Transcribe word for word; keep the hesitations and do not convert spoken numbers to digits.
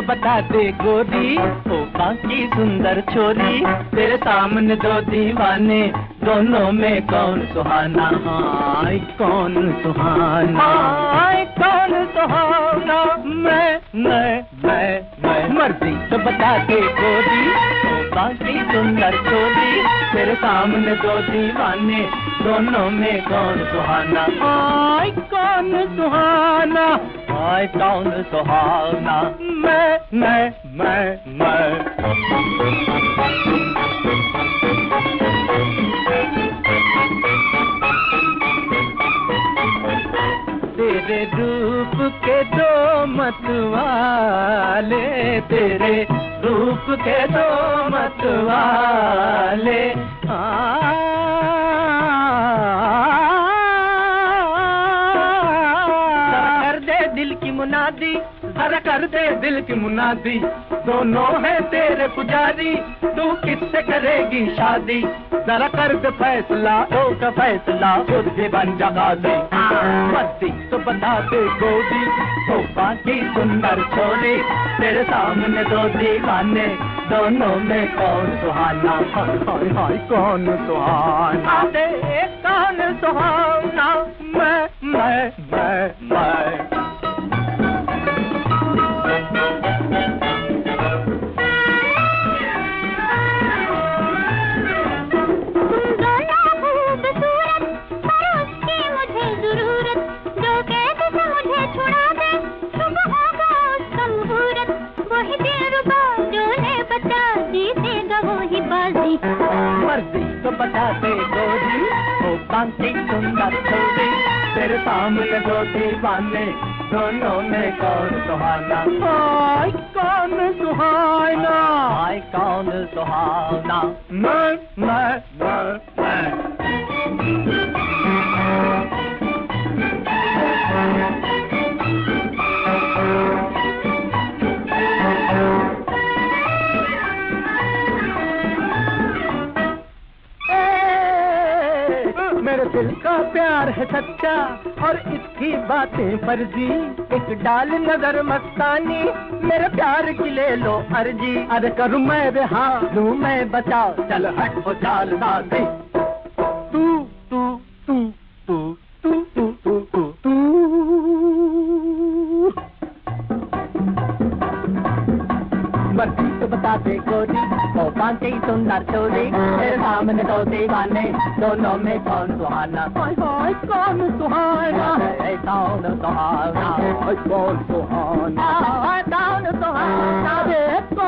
तो बता दे गोरी, ओ बाकी सुंदर छोरी, तेरे सामने दो दीवाने, दोनों में कौन सुहाना, हाय कौन सुहाना, हाय कौन सुहाना। मैं मैं मैं मैं मर्जी तो बता दे गोरी, ओ बाकी सुंदर छोरी, तेरे सामने दो दीवाने, दोनों में कौन सुहाना, हाय कौन सुहाना, हाय कौन सुहाना। मैं मैं मैं मैं तेरे रूप के दो मतवाले, तेरे रूप के दो मतवाले, कर दे दिल की मुनादी, जरा कर दे दिल की मुनादी, दोनों है तेरे पुजारी, तू किससे करेगी शादी, जरा कर दे फैसला, ओ का फैसला खुद ही बन जगा दे। मर्जी तो बता दे गोरी, तो बाकी सुंदर छोरी, तेरे सामने दो दीवाने, दोनों में कौन सुहाना, हाय हाय हाय कौन सुहाना, दे कौन सुहाना। मैं मैं मैं मैं मर्जी तो बता दे गोरी, ओ बाकी सुंदर छोरी, तेरे सामने दो दीवाने, दोनों में कौन सुहाना, हाय कौन सुहाना, हाय कौन सुहाना। मैं मैं मैं मैं मेरे दिल का प्यार है सच्चा और इसकी बातें फर्जी, एक डाल नजर मस्तानी, मेरे प्यार की ले लो अर्जी, अरे करूँ मैं बिहार लूँ मैं बचाओ, चल हट हो चाल दादी, तू तू तू तू तू तू तू तू तू। मर्जी तो बता दे गोरी, ओ बाकी सुंदर छोरी, तेरे सामने दो दीवाने, दोनों में कौन सुहाना, हाय हाय कौन सुहाना, हाय कौन सुहाना, हाय कौन सुहाना, हाय कौन सुहाना।